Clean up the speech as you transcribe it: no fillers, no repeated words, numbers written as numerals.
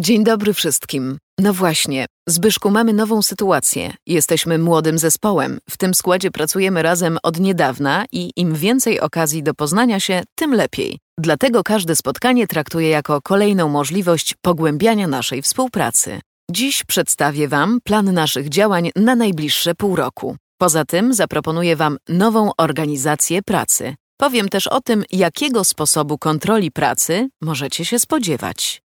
Dzień dobry wszystkim. No właśnie, Zbyszku, mamy nową sytuację. Jesteśmy młodym zespołem. W tym składzie pracujemy razem od niedawna i im więcej okazji do poznania się, tym lepiej. Dlatego każde spotkanie traktuję jako kolejną możliwość pogłębiania naszej współpracy. Dziś przedstawię Wam plan naszych działań na najbliższe pół roku. Poza tym zaproponuję Wam nową organizację pracy. Powiem też o tym, jakiego sposobu kontroli pracy możecie się spodziewać.